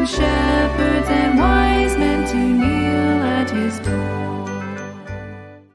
shepherds and wise men to kneel at his door.